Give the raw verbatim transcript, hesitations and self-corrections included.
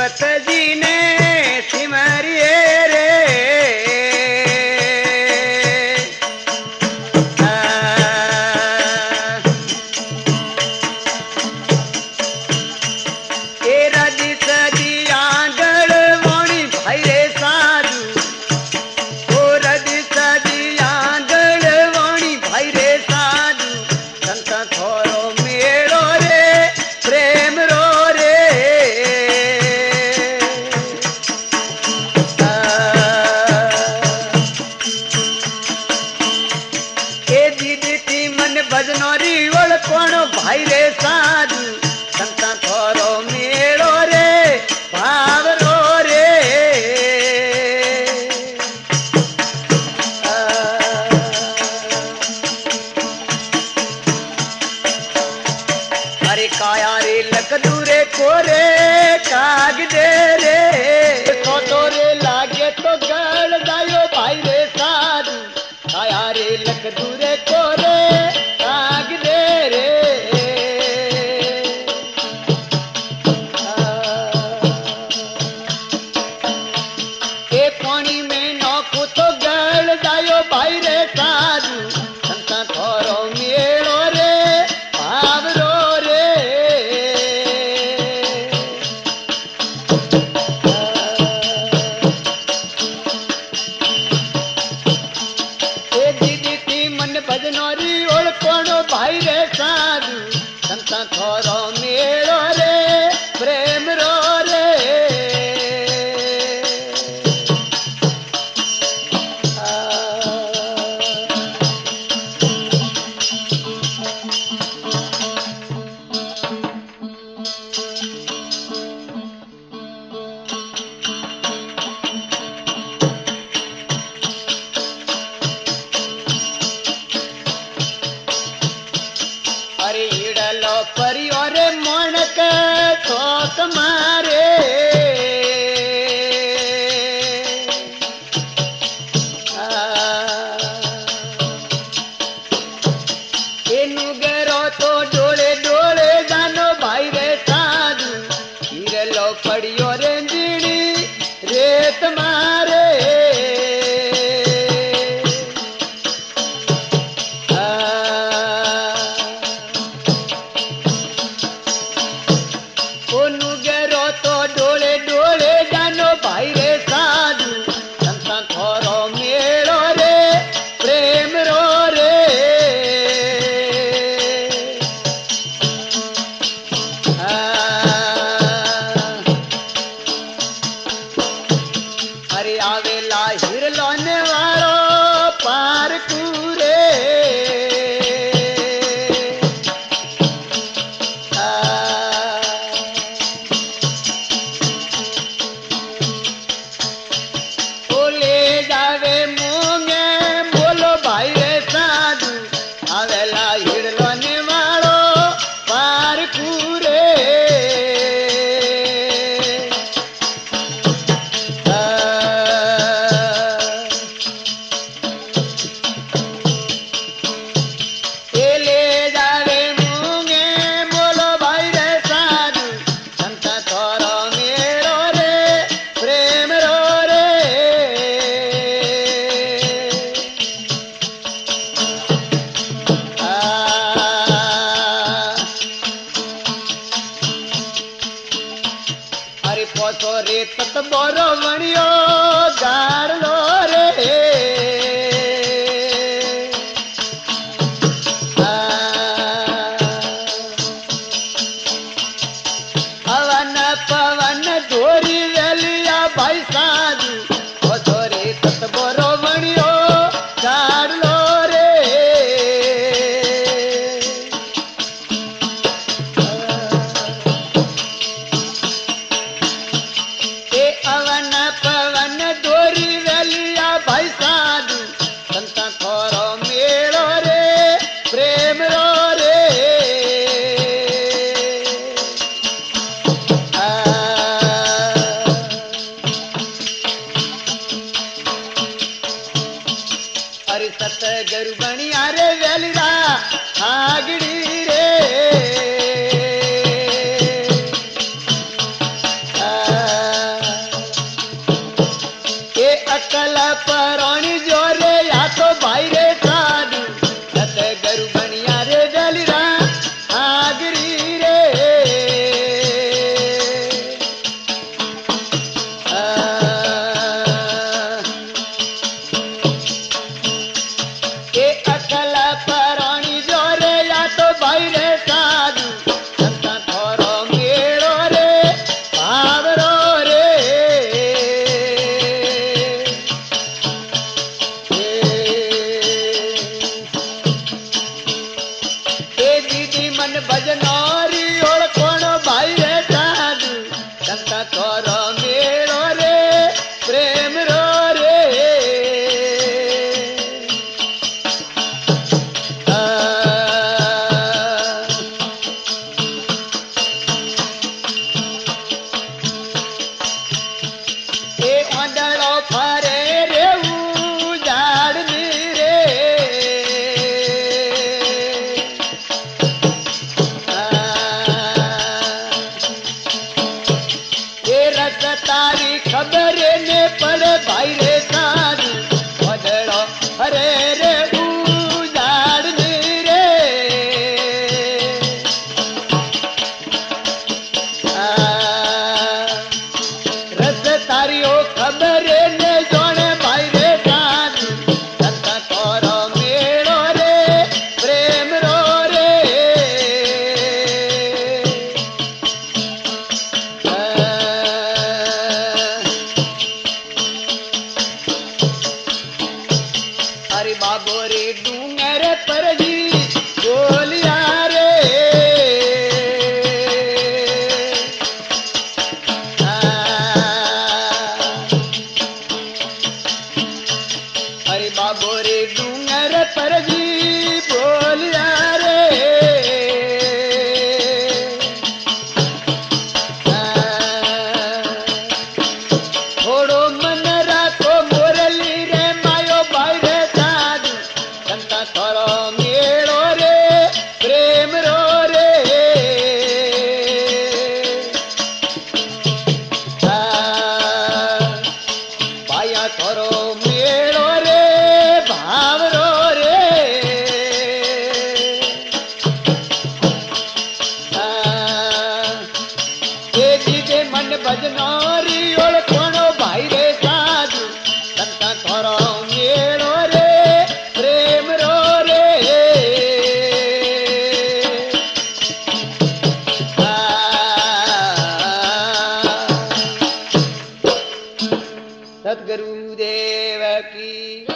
भगत जी ने सिमरिए रे भाई रे साधु संता थोरो मेड़ो रे भाव रो रे अरे काया रे लक दूरे कोरे काग दे रे तो तोरे लागे तो गल जायो भाई रे साधु काया रे लक दूरे कोरे काग दे रे भजनोरी ओळखोणो भाई रे साधु संता थोरो मेळो रे प्रेम रो रे परिवार मोणक ठोक मारे एनु गेरो तो डोले डोले जानो भाई रे साधु हिरलो पड़ियो रे जीणी रेत मारे रे तत बोरो वणियो गाड़लो रे हवन पवन धोरी वेलिया भाई साधु ओ रे तत बोरो वणियो गाड़लो रे अवन पवन डोरी वेलिया भाई साधु संता थोरो मेड़ो रे प्रेम रो रे अरे सतगुरु बनिया रे वेलिया आगड़ी रे अरे बाबो रे डूंगर पर जी बोलिया रे अरे बाबो रे डूंगर पर जी बोलिया रे थोड़ो मन राखो मोरली रे मायो भाई रे साधु संता थोरो मेड़ो रे प्रेम रो रे भाया थोरो मेड़ो रे भाव रो रे दे मन भजनारी ओळखणो भाई रे साधु संता थोरो मेड़ो रे प्रेम रो रे सतगुरुदेव की